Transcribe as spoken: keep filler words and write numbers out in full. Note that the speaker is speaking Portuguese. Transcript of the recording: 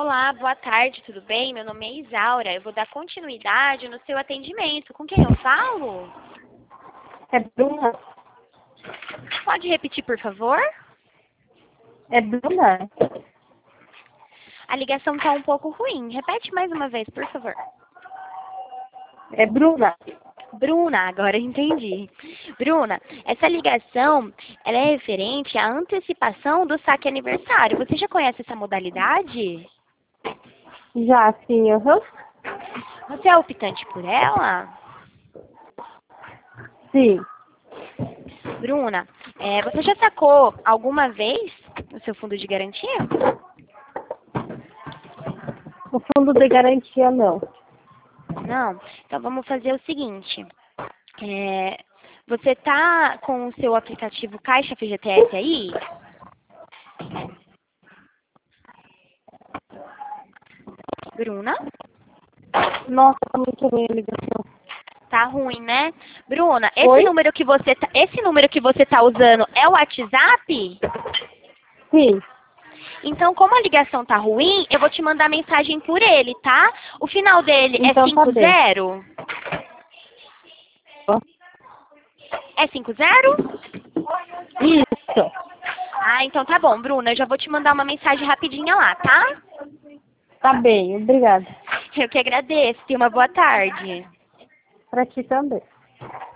Olá, boa tarde, tudo bem? Meu nome é Isaura. Eu vou dar continuidade no seu atendimento. Com quem eu falo? É Bruna? Pode repetir, por favor? É Bruna? A ligação está um pouco ruim. Repete mais uma vez, por favor. É Bruna? Bruna, agora eu entendi. Bruna, essa ligação ela é referente à antecipação do saque aniversário. Você já conhece essa modalidade? Já, sim, aham. Você é optante por ela? Sim. Bruna, é, você já sacou alguma vez o seu fundo de garantia? O fundo de garantia, não. Não? Então vamos fazer o seguinte. É, você tá com o seu aplicativo Caixa F G T S aí? Bruna? Nossa, tá muito ruim a ligação. Tá ruim, né? Bruna, esse Oi? número que você tá, esse número que você tá usando é o WhatsApp? Sim. Então, como a ligação tá ruim, eu vou te mandar mensagem por ele, tá? O final dele é Então tá cinco bem. zero? É cinco zero? Isso. Ah, então tá bom, Bruna. Eu já vou te mandar uma mensagem rapidinha lá, tá? Tá bem, obrigada. Eu que agradeço. Tenha uma boa tarde. Pra ti também.